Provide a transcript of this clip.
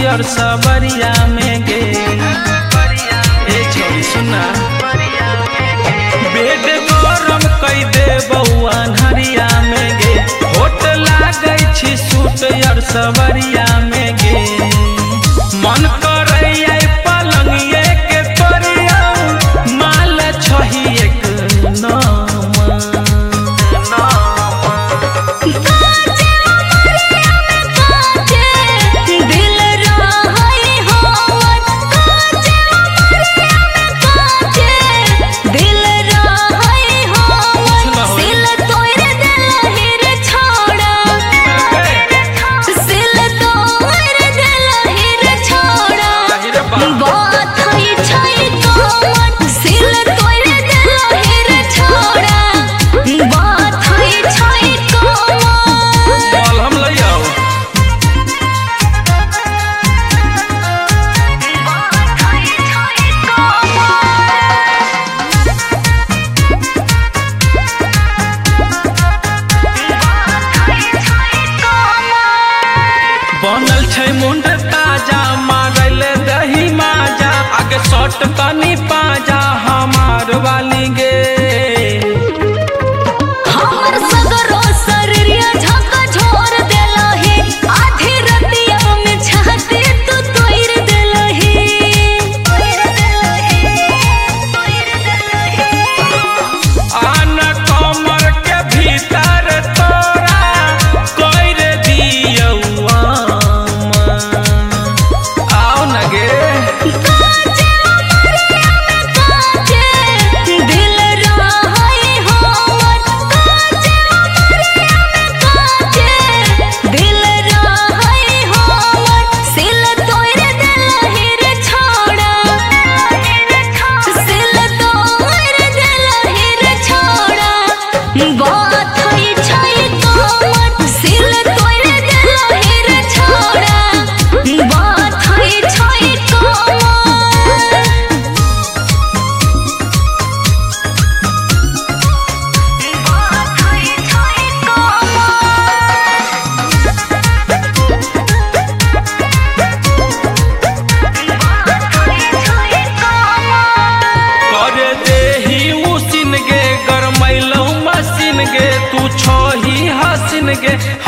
और सबरिया में गे ए छोरी सुना बेड गरम कई दे बउआ हरिया में गे होट लागै छी सूट और सबरिया में गे मन करैया पलंगिए के परिया माल छही एक नाम बनल छै मुंड ताजा मारल दही माजा आगे शॉट तनी पाजा हमार वाली गे हमर सगरो शरीरिया झका झोर देलही आधी रतिया में छाती तू तोड़ देलही आन कमर के भीतर तोरा कोइर दियौआ तू छही हसीन गे